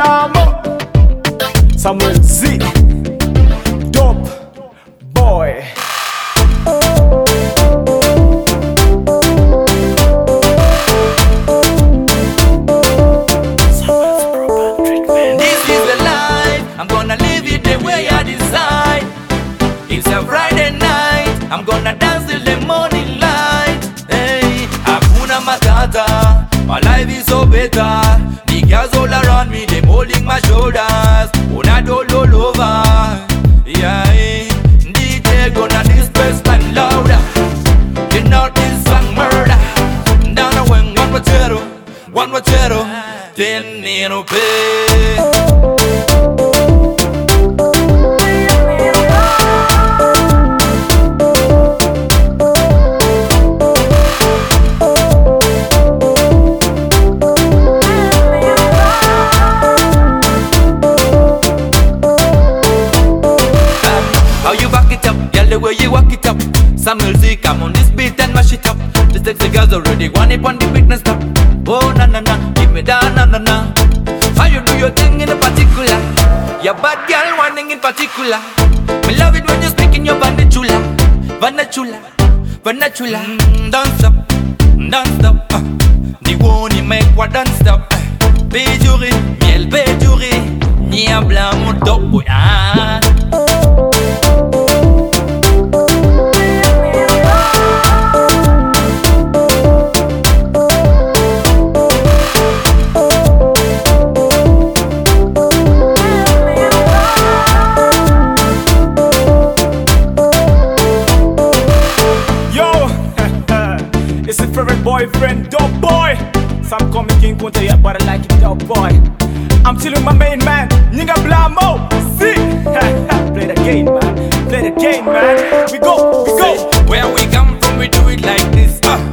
Blamo, Samuel Z, Dope Boy. This is the life, I'm gonna live it the way I decide. It's a Friday night, I'm gonna dance till the morning light. Hey, Hakuna Matata, my life is so better. The girls all around me, them holding my shoulders. Una all over, yeah. DJ gonna disperse and louder. You know this song murder. Down the wing, one machero, 10 nino pay. How you back it up, girl, the way you walk it up. Samuel Z, come on this beat and mash it up. The sexy girls already want it on the beat and stop. Oh na na na, give me that na na na. How you do your thing in a particular? Your bad girl whining in particular. Me love it when you speak in your vanachula, vanachula, vanachula. Don't stop, don't stop. The one you make what don't stop. Péjuré, miel péjuré, ni un blanc mon top boy. Ah. It's a favorite boyfriend, Dope Boy. Some call me King Kunta, yeah, but I like it, Dope Boy. I'm chilling with my main man, Nigga Blamo. See, play the game, man. Play the game, man. We go, we go. Where we come from, we do it like this.